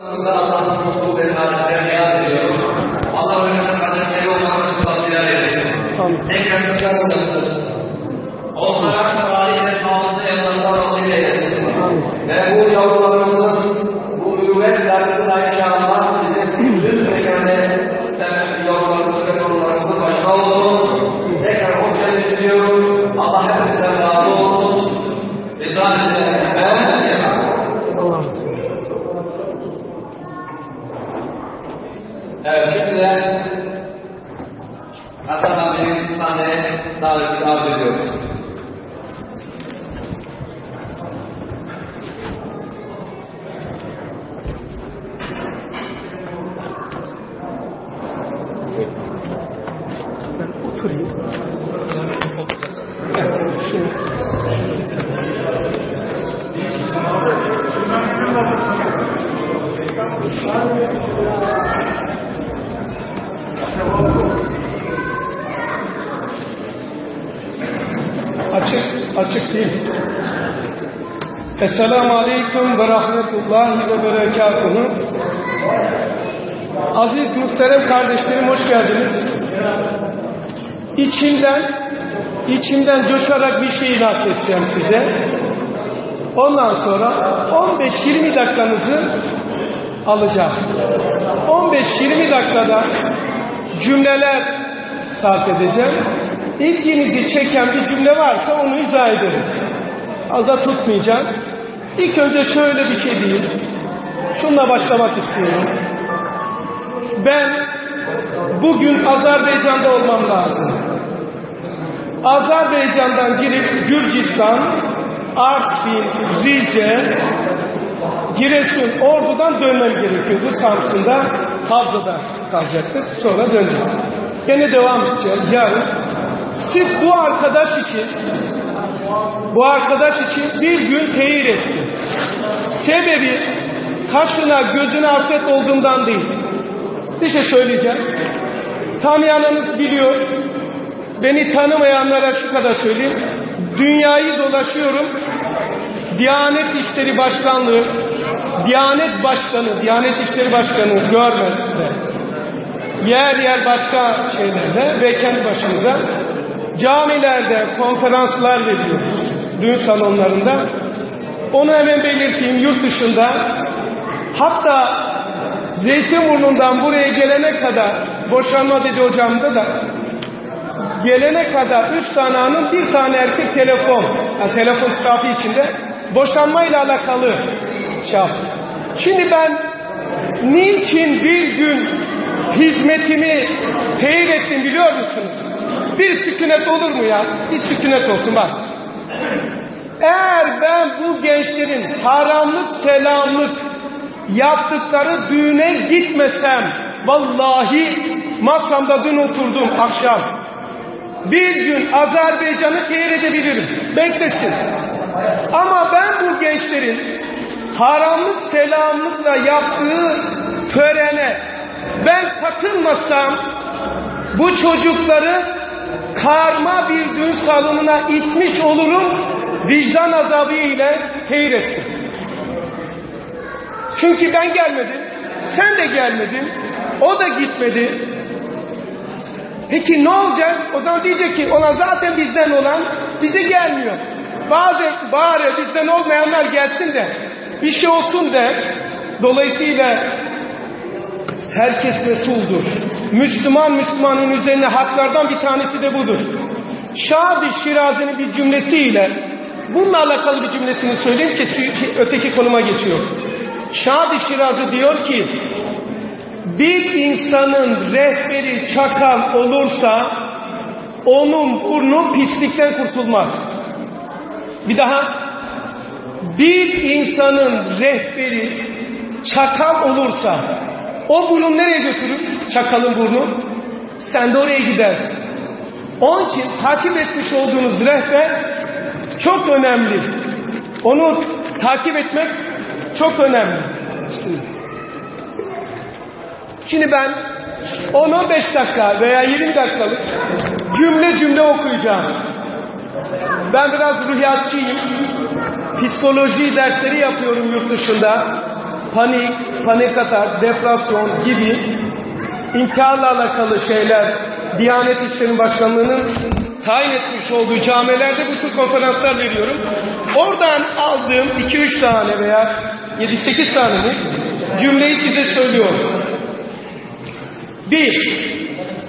Allah'ın mutlu ve saadetlerine niyaz ediyorum. Allah önümüzde kaderleri olmanızı tavsiyeler eylesin. Tekrar tekrar olasın. Onlara salih ve sağlıklı evlatlar nasip eylesin. Ve bu yavrularımızın bu ürüvet dersinde inşallah bizim bütün tekerde yavrularımız ve torunlarımızın başına olsun. Tekrar hoş geldiniz diliyorum. Allah hepinizden razı olsun. Risaletine evet, şimdi de Hasan abinin sahneye davetini arz ediyoruz. Ben oturayım. Evet, şimdi. Açık değil. Esselamu Aleyküm ve Rahmetullahi ve Berekatuhu. Aziz muhterem kardeşlerim, hoş geldiniz. İçimden coşarak bir şey ilat edeceğim size. Ondan sonra 15-20 dakikanızı alacağım. 15-20 dakikada cümleler sarf edeceğim. İlginizi çeken bir cümle varsa onu izah ederim. Az da tutmayacağım. İlk önce şöyle bir şey diyeyim. Şununla başlamak istiyorum. Ben bugün Azerbaycan'da olmam lazım. Azerbaycan'dan girip Gürcistan, Artvin, Rize, Giresun, Ordu'dan dönmem gerekiyordu. Samsun'da, Havza'da kalacaktık. Sonra döneceğim. Gene devam edeceğim. Yarın sırf bu arkadaş için bir gün teyir ettim. Sebebi kaşına gözüne hasret olduğumdan değil. Bir şey söyleyeceğim. Tanıyanınız biliyor. Beni tanımayanlara şu kadar söyleyeyim. Dünyayı dolaşıyorum. Diyanet İşleri Başkanlığı, Diyanet İşleri Başkanı görmez size. Yer başka şeylerde ve kendi başımıza camilerde konferanslar veriyoruz. Düğün salonlarında. Onu hemen belirteyim, yurt dışında. Hatta Zeytinburnu'ndan buraya gelene kadar, boşanma dedi hocamda da, gelene kadar 3 tane hanım, 1 tane erkek telefon. Yani telefon trafiği içinde boşanmayla alakalı şart. Şimdi ben niçin bir gün hizmetimi teyir ettim biliyor musunuz? Bir sükunet olur mu ya? Bir sükunet olsun bak. Eğer ben bu gençlerin haramlık selamlık yaptıkları düğüne gitmesem, vallahi masamda dün oturdum akşam. Bir gün Azerbaycan'ı teyir edebilirim. Beklesin. Ama ben bu gençlerin haramlık selamlıkla yaptığı törene ben katılmasam, bu çocukları karma bir düğün salonuna itmiş olurum, vicdan azabı ile teyir ettim. Çünkü ben gelmedim, sen de gelmedin, o da gitmedi. Peki ne olacak? O zaman diyecek ki ona zaten bizden olan bize gelmiyor. Bari bizden olmayanlar gelsin de bir şey olsun de. Dolayısıyla herkes mesuldur. Müslümanın üzerine haklardan bir tanesi de budur. Şadi Şirazi'nin bir cümlesiyle, bununla alakalı bir cümlesini söyleyeyim ki öteki konuma geçiyor. Şadi Şirazi diyor ki, bir insanın rehberi çakal olursa onun burnu pislikten kurtulmaz. Bir daha, bir insanın rehberi çakal olursa o burun nereye götürür? Çakalın burnu. Sen de oraya gidersin. Onun için takip etmiş olduğunuz rehber çok önemli. Onu takip etmek çok önemli. Şimdi ben 10-15 dakika veya 20 dakikalık cümle okuyacağım. Ben biraz ruhiyatçıyım. Psikoloji dersleri yapıyorum yurt dışında. panik atak, depresyon gibi intiharla alakalı şeyler Diyanet İşleri Başkanlığı'nın tayin etmiş olduğu camilerde bu tür konferanslar veriyorum. Oradan aldığım 2-3 tane veya 7-8 tane cümleyi size söylüyorum. 1.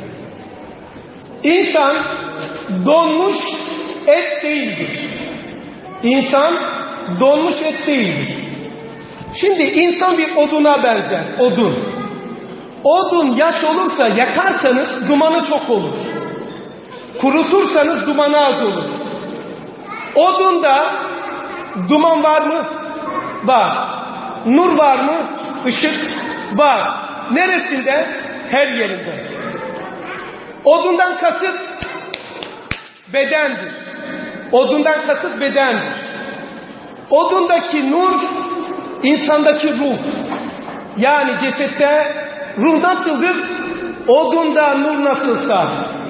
İnsan donmuş et değildir. İnsan donmuş et değildir. Şimdi insan bir oduna benzer. Odun. Odun yaş olursa yakarsanız dumanı çok olur. Kurutursanız dumanı az olur. Odunda duman var mı? Var. Nur var mı? Işık var. Neresinde? Her yerinde. Odundan kasıt bedendir. Odundan kasıt bedendir. Odundaki nur insandaki ruh. Yani cesette ruh nasıldır? Odunda nur nasılsa.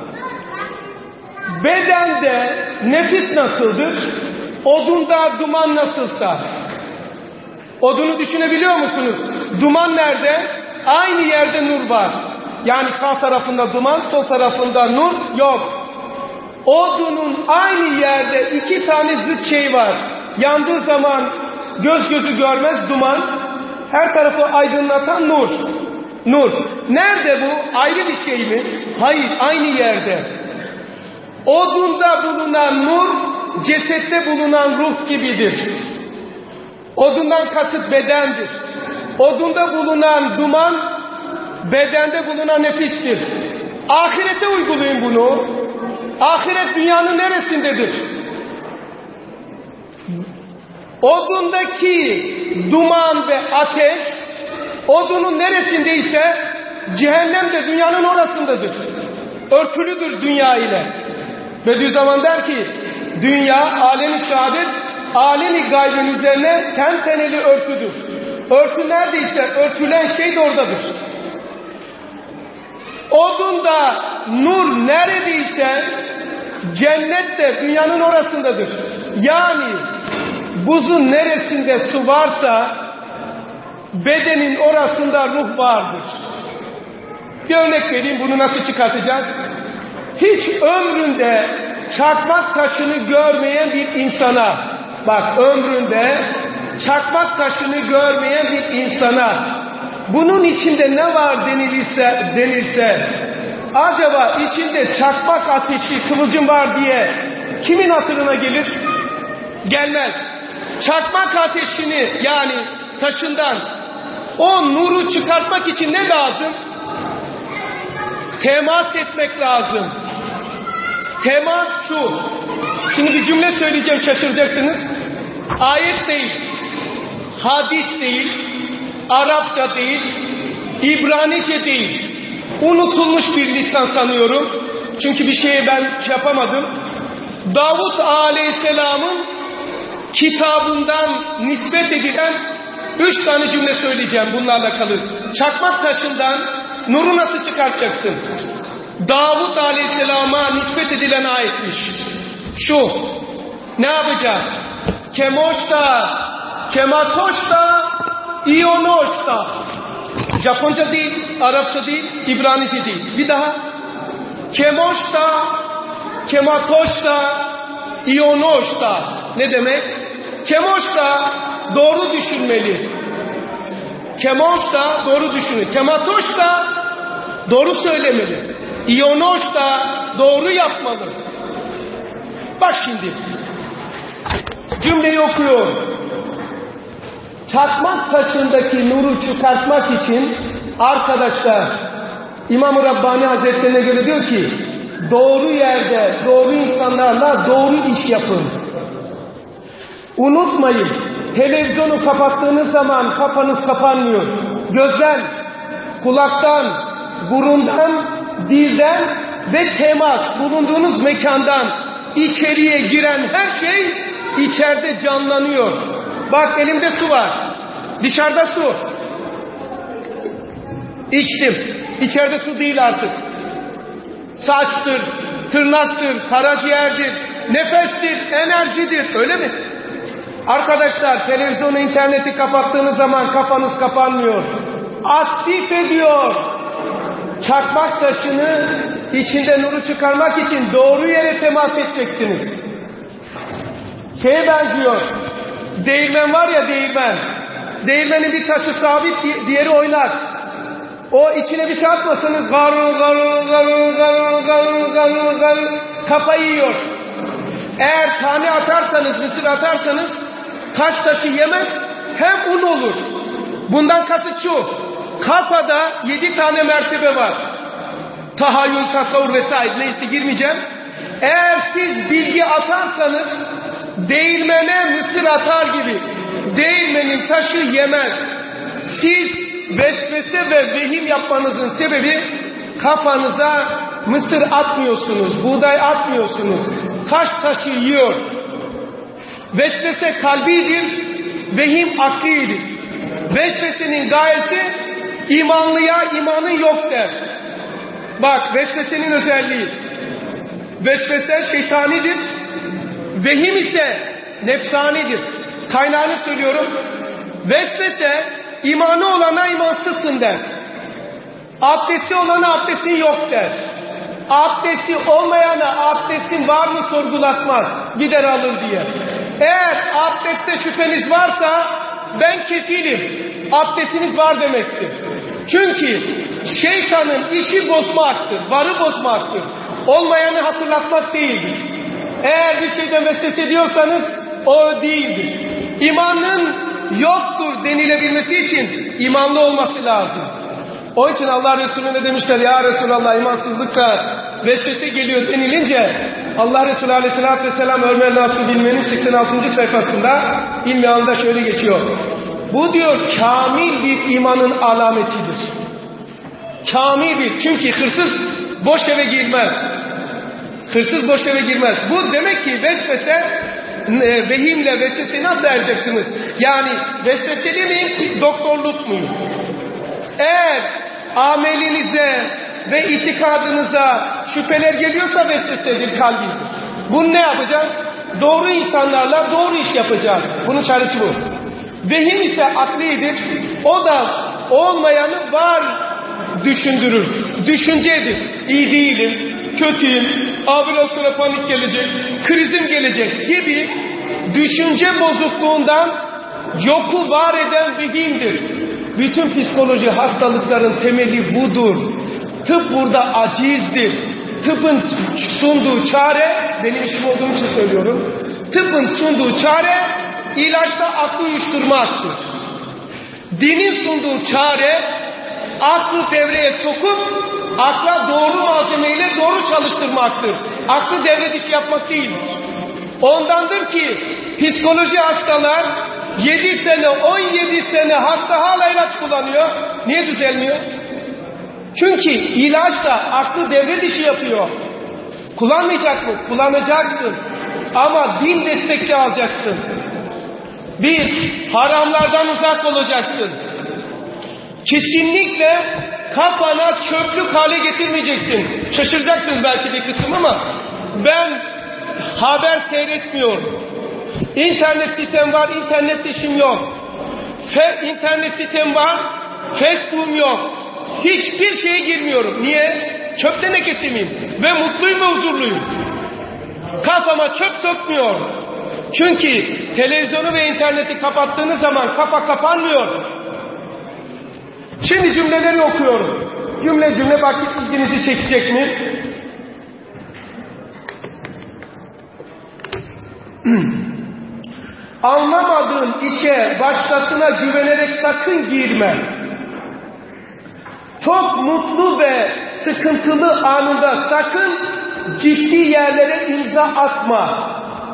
Bedende nefis nasıldır? Odunda duman nasılsa. Odunu düşünebiliyor musunuz? Duman nerede? Aynı yerde nur var. Yani sağ tarafında duman, sol tarafında nur yok. Odunun aynı yerde 2 tane zıt şey var. Yandığı zaman göz gözü görmez duman. Her tarafı aydınlatan nur. Nur. Nerede bu? Ayrı bir şey mi? Hayır, aynı yerde. Odunda bulunan nur, cesette bulunan ruh gibidir. Odundan kasıt bedendir. Odunda bulunan duman, bedende bulunan nefistir. Ahirete uygulayın bunu. Ahiret dünyanın neresindedir? Odundaki duman ve ateş, odunun neresindeyse cehennem de dünyanın orasındadır. Örtülüdür dünya ile. Bediüzzaman der ki, dünya alem-i şehadet, alem-i gaybın üzerine tenteneli örtüdür. Örtü neredeyse örtülen şey de oradadır. Odunda nur neredeyse cennet de dünyanın orasındadır. Yani buzun neresinde su varsa bedenin orasında ruh vardır. Bir örnek vereyim, bunu nasıl çıkartacağız? Hiç ömründe çakmak taşını görmeyen bir insana, bak ömründe çakmak taşını görmeyen bir insana bunun içinde ne var denilse acaba içinde çakmak ateşi, kıvılcım var diye kimin hatırına gelir? Gelmez. Çakmak ateşini yani taşından o nuru çıkartmak için ne lazım? Temas etmek lazım. Temas şu. Şimdi bir cümle söyleyeceğim, şaşıracaksınız. Ayet değil, hadis değil, Arapça değil, İbranice değil. Unutulmuş bir lisan sanıyorum. Çünkü bir şeye ben yapamadım. Davut Aleyhisselam'ın kitabından nispet edilen 3 tane cümle söyleyeceğim, bunlarla kalın. Çakmak taşından nuru nasıl çıkartacaksın? Davut Aleyhisselam'a nispet edilen ayetmiş. Şu, ne yapacağız? Kemoşta, kematoşta, iyonoşta. Japonca değil, Arapça değil, İbranice değil. Bir daha. Kemoşta, kematoşta, iyonoşta. Ne demek? Kemoşta doğru düşünmeli. Kemoşta doğru düşünmeli. Kematoşta doğru söylemeli. İyonoşta doğru yapmalı. Bak şimdi. Cümleyi okuyorum. Çakmak taşındaki nuru çıkartmak için arkadaşlar İmam-ı Rabbani Hazretlerine göre diyor ki doğru yerde doğru insanlarla doğru iş yapın. Unutmayın, televizyonu kapattığınız zaman kafanız kapanmıyor. Gözden, kulaktan, burundan, dilden ve temas bulunduğunuz mekandan içeriye giren her şey içeride canlanıyor. Bak elimde su var. Dışarıda su. İçtim. İçeride su değil artık. Saçtır, tırnaktır, karaciğerdir, nefestir, enerjidir. Öyle mi? Arkadaşlar, televizyonu, interneti kapattığınız zaman kafanız kapanmıyor. Aktif ediyor. Çakmak taşını içinde nuru çıkarmak için doğru yere temas edeceksiniz. Şeye benziyor. Değirmen var ya, değirmen. Değirmenin bir taşı sabit, diğeri oynar. O içine bir şey atmasanız garur garur garur garur garur garur garur kafayı yiyor. Eğer tane atarsanız, mısır atarsanız taş taşı yemez, hem un olur. Bundan kasıt şu: kafada 7 tane mertebe var. Tahayyül, tasavvur vesaire, neyse girmeyeceğim. Eğer siz bilgi atarsanız değirmene mısır atar gibi değirmenin taşı yemez. Siz vesvese ve vehim yapmanızın sebebi kafanıza mısır atmıyorsunuz, buğday atmıyorsunuz. Taş taşı yiyor. Vesvese kalbidir, vehim aklidir. Vesvesenin gayesi imanlıya imanın yok der. Bak, vesvesenin özelliği. Vesvese şeytanidir. Vehim ise nefsanidir. Kaynağını söylüyorum. Vesvese imanı olana imansızsın der. Abdesti olana abdestin yok der. Abdesti olmayana abdestin var mı sorgulatmaz. Gider alır diye. Eğer abdestte şüpheniz varsa ben kefilim. Abdestiniz var demektir. Çünkü şeytanın işi bozmaktır. Varı bozmaktır. Olmayanı hatırlatmak değildir. Eğer bir şeyden vesvese ediyorsanız o değildir. İmanın yoktur denilebilmesi için imanlı olması lazım. Onun için Allah Resulüne demişler, ya Resulallah, imansızlıkla vesvese geliyor denilince Allah Resulü Aleyhisselatü Vesselam Ömer Nasuh Bilmen'in 86. sayfasında ilmi anında şöyle geçiyor. Bu diyor kamil bir imanın alametidir. Kamil bir. Çünkü hırsız boş eve girmez. Hırsız boş eve girmez. Bu demek ki vesvese, vehimle vesvese nasıl ereceksiniz? Yani vesveseli miyim, doktorluk muyum? Eğer amelinize ve itikadınıza şüpheler geliyorsa vesvesedir, kalbidir. Bunu ne yapacağız? Doğru insanlarla doğru iş yapacağız. Bunun çaresi bu. Vehim ise aklidir. O da olmayanı var düşündürür. Düşüncedir. İyi değilim, kötüyüm, biraz sonra panik gelecek, krizim gelecek gibi düşünce bozukluğundan yoku var eden vehimdir. Bütün psikoloji hastalıkların temeli budur. Tıp burada acizdir. Tıbbın sunduğu çare, benim işim olduğum için söylüyorum, tıbbın sunduğu çare ilaçta aklı uyuşturmaktır. Dinin sunduğu çare aklı devreye sokup akla doğru malzemeyle doğru çalıştırmaktır. Aklı devre dışı yapmak değildir. Ondandır ki psikoloji hastalar 7 sene, 17 sene hasta hala ilaç kullanıyor. Niye düzelmiyor? Çünkü ilaç da aklı devre dışı yapıyor. Kullanmayacak mı? Kullanacaksın. Ama din destekli alacaksın. Bir, haramlardan uzak olacaksın. Kesinlikle kafana çöplük hale getirmeyeceksin. Şaşıracaksınız belki bir kısım ama ben haber seyretmiyorum. İnternet sitem var, internet işim yok. İnternet sitem var, Facebook'um yok. Hiçbir şeye girmiyorum. Niye? Çöp tenekesi miyim? Ve mutluyum ve huzurluyum. Kafama çöp sokmuyor. Çünkü televizyonu ve interneti kapattığınız zaman kafa kapanmıyor. Şimdi cümleleri okuyorum. Cümle cümle bakın, ilginizi çekecek mi? Anlamadığın işe başkasına güvenerek sakın girme. Çok mutlu ve sıkıntılı anında sakın ciddi yerlere imza atma.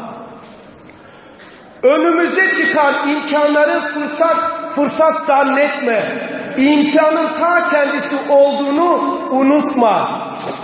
Önümüze çıkan imkanları fırsat zannetme. İmkanın ta kendisi olduğunu unutma.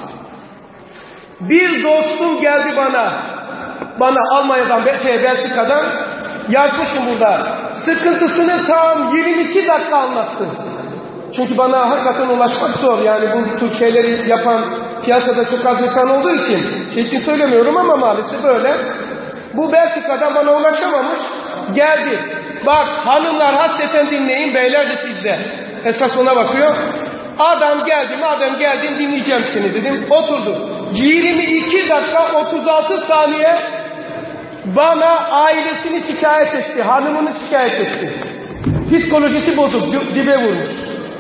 Bir dostum geldi bana Almanya'dan, Belçika'dan, yazmışım burada. Sıkıntısını tam 22 dakika anlattı. Çünkü bana hakikaten ulaşmak zor. Yani bu tür şeyleri yapan piyasada çok az insan olduğu için söylemiyorum ama maalesef böyle. Bu Belçika'dan bana ulaşamamış. geldi. Bak hanımlar hasreten dinleyin, beyler de sizde. Esas ona bakıyor. Adam geldi, madem geldin dinleyeceğim seni dedim. Oturdu. 22 dakika 36 saniye bana ailesini şikayet etti. Hanımını şikayet etti. Psikolojisi bozuk, dibe vurmuş.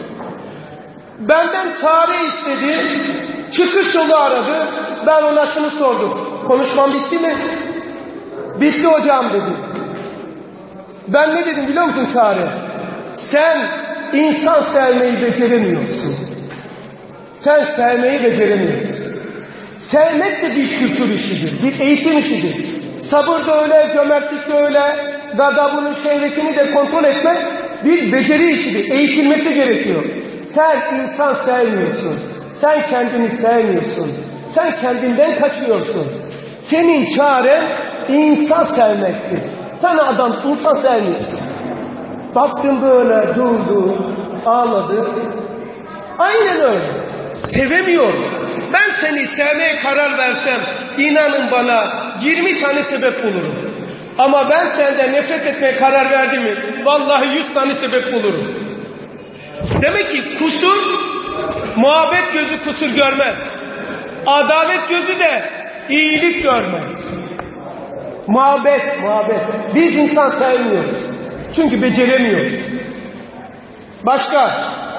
Benden çare istedi. Çıkış yolu aradı. Ben ona şunu sordum. Konuşmam bitti mi? Bitti hocam dedi. Ben ne dedim biliyor musun çare? Sen insan sevmeyi beceremiyorsun. Sen sevmeyi beceremiyorsun. Sevmek de bir kültür işidir, bir eğitim işidir. Sabır da öyle, cömertlik de öyle, gadabının şehvetini de kontrol etmek bir beceri işidir, eğitilmesi gerekiyor. Sen insan sevmiyorsun, sen kendini sevmiyorsun, sen kendinden kaçıyorsun. Senin çaren insan sevmektir. Sen adam insan sevmiyorsun. Baktım böyle durdu, ağladı. Aynen öyle. Sevemiyorum. Ben seni sevmeye karar versem, inanın bana 20 tane sebep bulurum. Ama ben senden nefret etmeye karar verdim mi, vallahi 100 tane sebep bulurum. Demek ki kusur, muhabbet gözü kusur görmez. Adalet gözü de iyilik görmez. Muhabbet. Biz insan sevmiyoruz. Çünkü beceremiyoruz. Başka?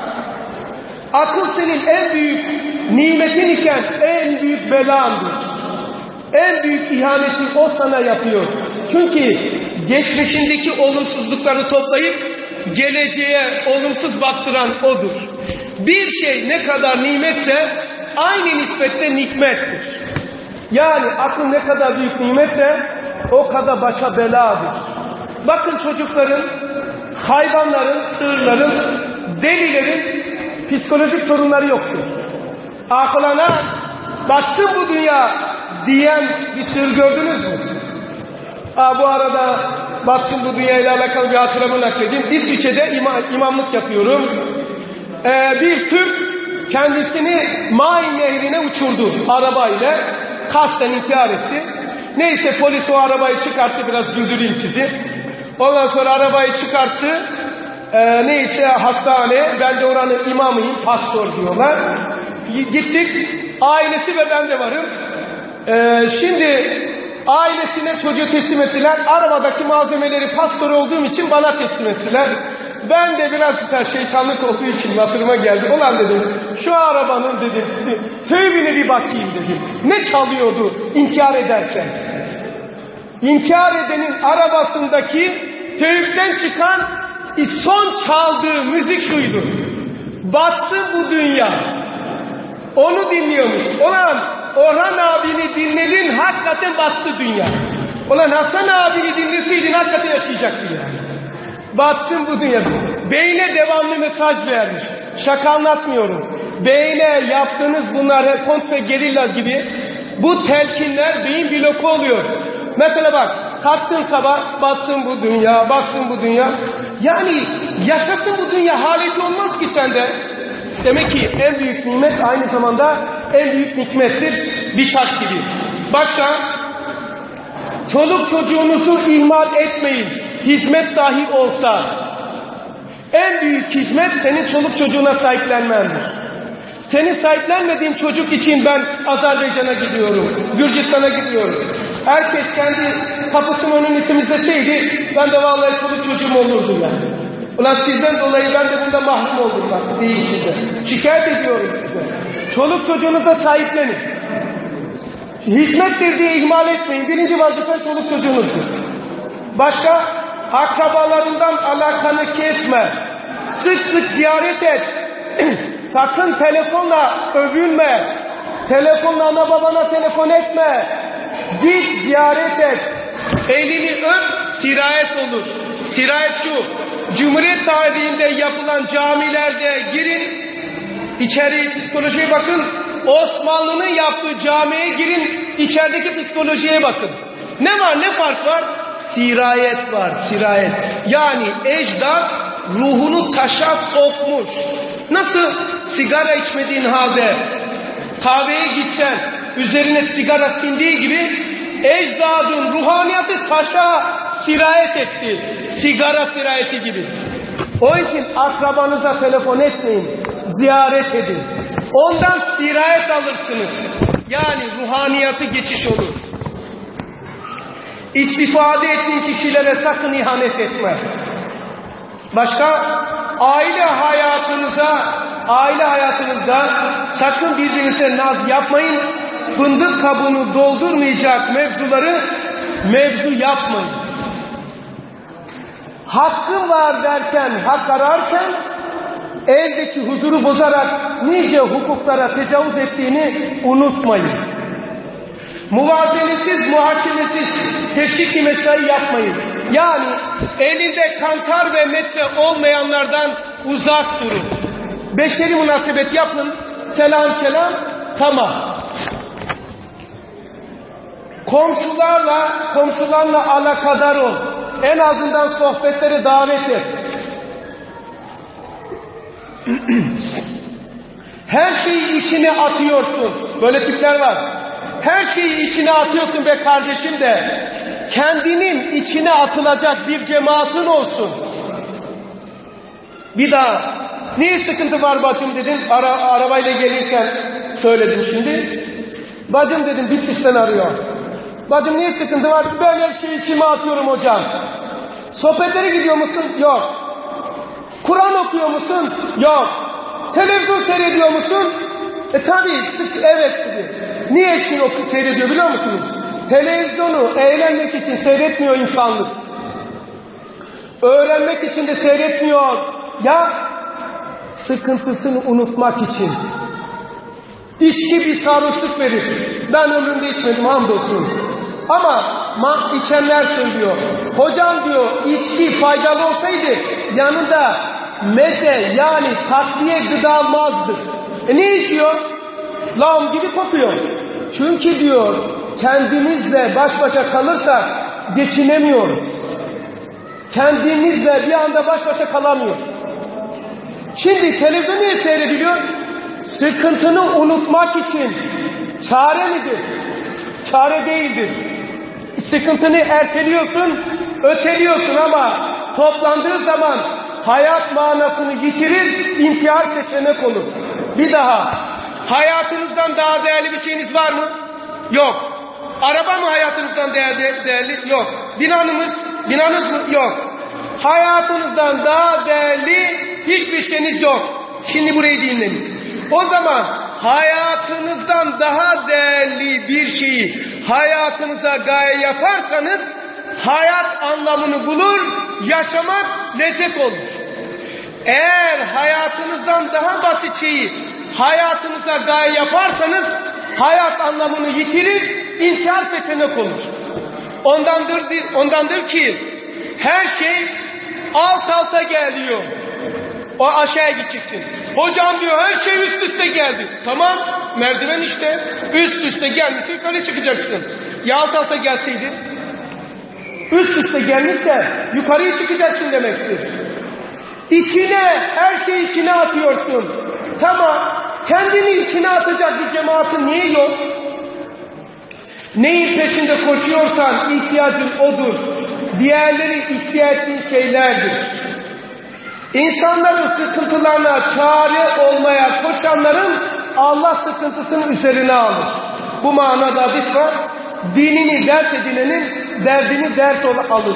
Akıl senin en büyük nimetin iken en büyük belandır. En büyük ihaneti o sana yapıyor. Çünkü geçmişindeki olumsuzlukları toplayıp geleceğe olumsuz baktıran odur. Bir şey ne kadar nimetse aynı nispette nikmettir. Yani akıl ne kadar büyük nimetse o kadar başa beladır. Bakın çocukların, hayvanların, sığırların, delilerin psikolojik sorunları yoktur. Aklına baksın bu dünya diyen bir sığır gördünüz mü? Bu arada baksın bu dünya ile alakalı bir hatıramı nakledeyim. İsviçre'de imamlık yapıyorum. Bir Türk kendisini Main nehrine uçurdu arabayla. Kasten intihar etti. Neyse polis o arabayı çıkarttı, biraz güldüreyim sizi. Ondan sonra arabayı çıkarttı. Neyse hastane, ben de oranın imamıyım, pastör diyorlar. Gittik, ailesi ve ben de varım. Şimdi ailesine çocuğu teslim ettiler. Arabadaki malzemeleri pastör olduğum için bana teslim ettiler. Ben de biraz şeytanlık olduğu için hatırıma geldi. Ulan dedim, şu arabanın dedim, tövbine bir bakayım dedim. Ne çalıyordu inkar ederken? İnkar edenin arabasındaki tövbden çıkan son çaldığı müzik şuydu. Batsın bu dünya. Onu dinliyormuş. Ulan Orhan abini dinledin, hakikaten battı dünya. Ulan Hasan abini dinleseydin hakikaten yaşayacaktı yani. Batsın bu dünya. Beyne devamlı mesaj vermiş. Şaka anlatmıyorum. Beyne yaptığınız bunlar kontre gerilla gibi bu telkinler beyin bloku oluyor. Mesela bak, kalktın sabah, batsın bu dünya, batsın bu dünya. Yani yaşasın bu dünya haleti olmaz ki sende. Demek ki en büyük nimet aynı zamanda en büyük nikmettir. Bir çark gibi. Başka, çoluk çocuğunuzu ihmal etmeyin. Hizmet dahi olsa. En büyük hizmet senin çoluk çocuğuna sahiplenmendir. Senin sahiplenmediğin çocuk için ben Azerbaycan'a gidiyorum, Gürcistan'a gidiyorum. Herkes kendi kapısının önünü temizleseydi ben de vallahi çoluk çocuğum olurdu yani. Ulan sizden dolayı ben de bunda mahrum oldum bak değil size. Şikayet ediyorum size. Çoluk çocuğunuza sahiplenin. Hizmettir diye ihmal etmeyin. Birinci vazife çoluk çocuğunuzdur. Başka, akrabalarından alakanı kesme. Sık sık ziyaret et. Sakın telefonla övünme. Telefonla ana babana telefon etme. Git ziyaret et. Elini öp, sirayet olur. Sirayet şu. Cumhuriyet tarihinde yapılan camilerde girin. İçeri psikolojiye bakın. Osmanlı'nın yaptığı camiye girin. İçerideki psikolojiye bakın. Ne var, ne fark var? Sirayet var, sirayet. Yani ecdat ruhunu taşa sokmuş. Nasıl sigara içmediğin halde kahveye gitsen üzerine sigara sindiği gibi ecdadın ruhaniyatı taşa sirayet etti. Sigara sirayeti gibi. O için akrabanıza telefon etmeyin. Ziyaret edin. Ondan sirayet alırsınız. Yani ruhaniyatı geçiş olur. İstifade ettiğin kişilere sakın ihanet etme. Başka? Aile hayatınızda sakın birbirinize naz yapmayın. Fındık kabuğunu doldurmayacak mevzu yapmayın. Hakkın var derken, hak ararken eldeki huzuru bozarak nice hukuklara tecavüz ettiğini unutmayın. Muvazenesiz, muhakemesiz teşvik-i mesai yapmayın. Yani elinde kantar ve metre olmayanlardan uzak durun. Beşeri münasebet yapın. Selam kelam, tamam. Komşularla alakadar ol. En azından sohbetlere davet et. Her şeyi içine atıyorsun. Böyle tipler var. Her şeyi içine atıyorsun be kardeşim de kendinin içine atılacak bir cemaatin olsun. Bir daha niye sıkıntı var bacım dedim. Arabayla gelirken söyledim şimdi. Bacım dedim Bitlis'ten arıyor. Bacım niye sıkıntı var? Ben her şeyi içime atıyorum hocam. Sohbetlere gidiyor musun? Yok. Kur'an okuyor musun? Yok. Televizyon seyrediyor musun? Tabii evet dedi. Niye için seyrediyor biliyor musunuz? Televizyonu eğlenmek için seyretmiyor insanlık. Öğrenmek için de seyretmiyor. Ya sıkıntısını unutmak için. İçki bir sarhoşluk verir. Ben ömrümde içmedim hamdolsun. Ama içenler söylüyor. Hocam diyor içki faydalı olsaydı yanında meze yani takviye gıda almazdı. Ne içiyor? Lağım gibi kokuyor. Çünkü diyor kendimizle baş başa kalırsak geçinemiyoruz. Kendimizle bir anda baş başa kalamıyoruz. Şimdi televizyon niye seyrediliyor? Sıkıntını unutmak için. Çare midir? Çare değildir. Sıkıntını erteliyorsun, öteliyorsun ama toplandığı zaman hayat manasını yitirir, intihar seçenek olur. Bir daha, hayatınızdan daha değerli bir şeyiniz var mı? Yok. Araba mı hayatınızdan değerli? Yok. Binanız mı? Yok. Hayatınızdan daha değerli hiçbir şeyiniz yok. Şimdi burayı dinleyin. O zaman hayatınızdan daha değerli bir şeyi hayatınıza gaye yaparsanız hayat anlamını bulur, yaşamak lezzet olur. Eğer hayatınızdan daha basit şeyi hayatınıza gaye yaparsanız hayat anlamını yitirir, intihar seçenek olur. Ondandır ki her şey alt alta geliyor. O aşağıya gideceksin. Hocam diyor her şey üst üste geldi. Tamam merdiven işte. Üst üste gelmişse yukarı çıkacaksın. Ya alt alta gelseydi? Üst üste gelmişse yukarıya çıkacaksın demektir. Her şeyi içine atıyorsun. Tamam kendini içine atacak bir cemaatin niye yok? Neyin peşinde koşuyorsan ihtiyacın odur. Diğerleri ihtiyaç ettiğin şeylerdir. İnsanların sıkıntılarına çare olmaya koşanların Allah sıkıntısını üzerine alır. Bu manada hadis var. Dinini dert edinenin derdini dert alır.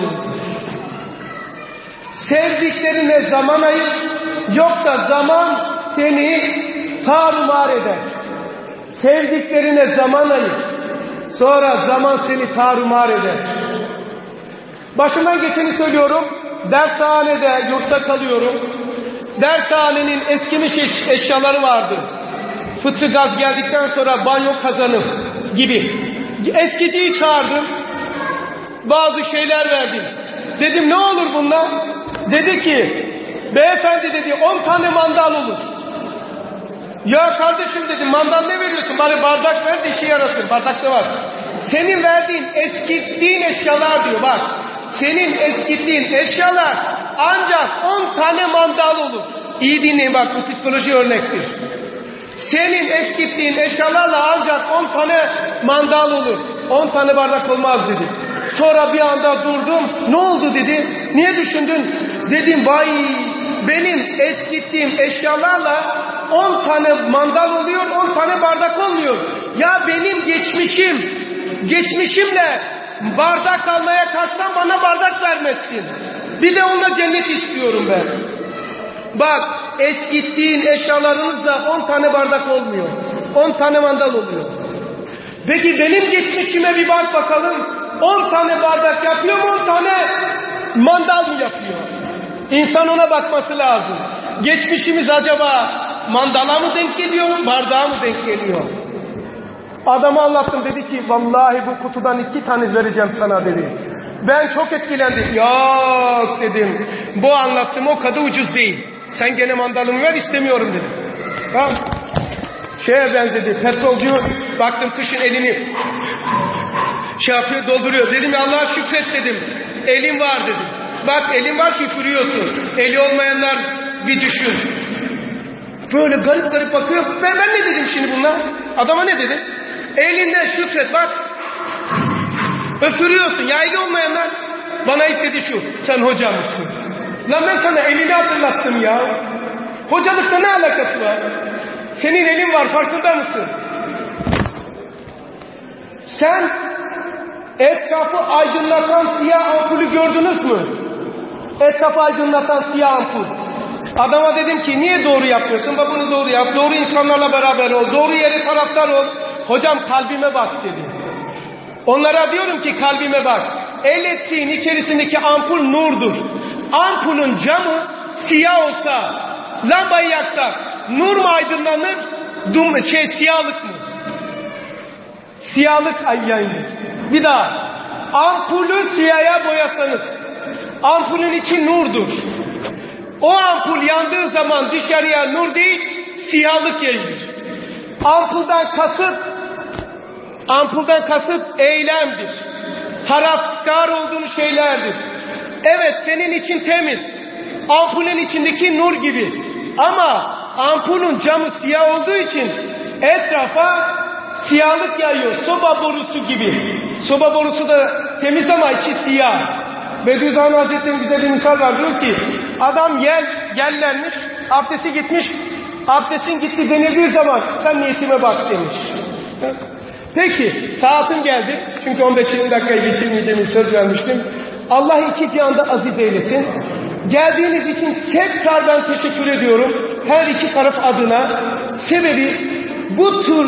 Sevdiklerine zaman ayır. Yoksa zaman seni tarumar eder. Sevdiklerine zaman ayır. Sonra zaman seni tarumar eder. Başımdan geçeni söylüyorum. Dershanede yurtta kalıyorum. Dershanenin eskimiş eşyaları vardı. Fıtı gaz geldikten sonra banyo kazanı gibi. Eskiciyi çağırdım. Bazı şeyler verdim. Dedim ne olur bunlar? Dedi ki beyefendi dedi 10 tane mandal olur. Ya kardeşim dedim mandal ne veriyorsun? Bari bardak ver de işe yarasın. Bardakta var. Senin verdiğin eskittiğin eşyalar diyor bak. Senin eskittiğin eşyalar ancak 10 tane mandal olur. İyi dinleyin bak bu psikoloji örnektir. Senin eskittiğin eşyalarla ancak 10 tane mandal olur. 10 tane bardak olmaz dedi. Sonra bir anda durdum. Ne oldu dedi. Niye düşündün? Dedim vay, benim eskittiğim eşyalarla 10 tane mandal oluyor, 10 tane bardak olmuyor. Ya benim geçmişimle bardak almaya kalksam bana bardak vermezsin. Bir de onunla cennet istiyorum ben. Bak, eskittiğin eşyalarınızla 10 tane bardak olmuyor. 10 tane mandal oluyor. Peki benim geçmişime bir bak bakalım. 10 tane bardak yapıyor mu, 10 tane mandal mı yapıyor? İnsan ona bakması lazım. Geçmişimiz acaba mandala mı denk geliyor, bardağa mı denk geliyor? Adama anlattım, dedi ki vallahi bu kutudan 2 tane vereceğim sana dedi. Ben çok etkilendim. Yok dedim, bu anlattığım o kadar ucuz değil. Sen gene mandalımı ver, istemiyorum dedim. Tamam. Şeye benzedi, petrolcü, baktım kışın elini yapıyor, dolduruyor. Dedim Allah'a şükret dedim. Elim var dedim. Bak elim var ki üfürüyorsun. Eli olmayanlar bir düşün. Böyle garip garip bakıyor. Ben ne dedim şimdi bunlar? Adama ne dedim? Elinde şükret bak. Öfürüyorsun. Ya eli olmayanlar. Bana ilk dedi şu. Sen hoca mısın? Lan ben sana elini hatırlattım ya. Hocalıkla ne alakası var? Senin elin var, farkında mısın? Sen etrafı aydınlatan siyah ampulü gördünüz mü? Etrafı aydınlatan siyah ampul. Adama dedim ki niye doğru yapıyorsun? Bak bunu doğru yap. Doğru insanlarla beraber ol. Doğru yere taraftar ol. Hocam kalbime bak dedi. Onlara diyorum ki kalbime bak. Elektriğin içerisindeki ampul nurdur. Ampulün camı siyah olsa, lambayı yaksak, nur mu aydınlanır? Siyahlık mı? Siyahlık yayılır. Bir daha. Ampulü siyaha boyasanız, ampulün içi nurdur. O ampul yandığı zaman dışarıya nur değil, siyahlık yayılır. Ampuldan kasıt eylemdir. Taraftar olduğun şeylerdir. Evet, senin için temiz. Ampulün içindeki nur gibi. Ama ampulün camı siyah olduğu için etrafa siyahlık yayıyor. Soba borusu gibi. Soba borusu da temiz ama içi siyah. Bediüzzaman Hazretleri'nin güzel bir misal var. Diyor ki adam yerlenmiş, abdesti gitmiş. Abdestin gitti denildiği zaman sen niyetime bak demiş. Peki saatim geldi. Çünkü 15-20 dakikayı geçirmeyeceğimi söz vermiştim. Allah iki cihanda aziz eylesin. Geldiğiniz için tekrar ben teşekkür ediyorum. Her iki taraf adına. Sebebi bu tür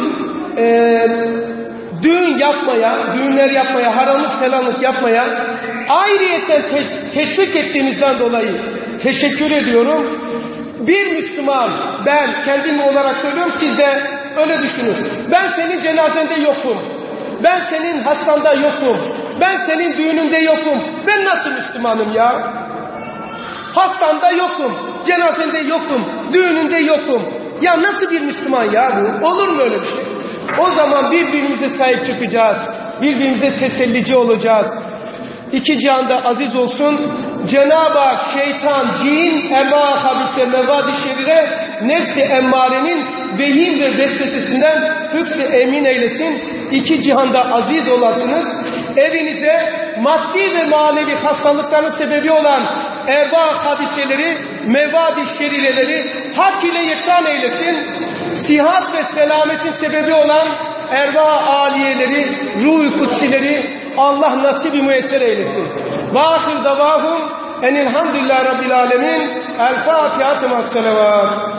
düğünler yapmaya, haramlık selamlık yapmaya ayrıyeten teşvik ettiğinizden dolayı teşekkür ediyorum. Bir Müslüman, ben kendim olarak söylüyorum, siz de öyle düşünün. Ben senin cenazende yokum. Ben senin hastanda yokum. Ben senin düğününde yokum. Ben nasıl Müslümanım ya? Hastanda yokum. Cenazende yokum. Düğününde yokum. Ya nasıl bir Müslüman ya bu? Olur mu öyle bir şey? O zaman birbirimize sahip çıkacağız. Birbirimize tesellici olacağız. İki cihanda aziz olsun. Cenab-ı Hak şeytan, cin, habise, mevadi şerire, nefsi emmarenin vehim ve vesvesesinden hıfz-ı emin eylesin. İki cihanda aziz olasınız. Evinize maddi ve manevi hastalıkların sebebi olan habiseleri, mevadi şerireleri hak ile ihsan eylesin. Sihat ve selametin sebebi olan aliyeleri, ruh-u kutsileri Allah nasip-i müyesser eylesin. Ve ahir davahum enilhamdülillahi rabbil alemin. El Fatiha.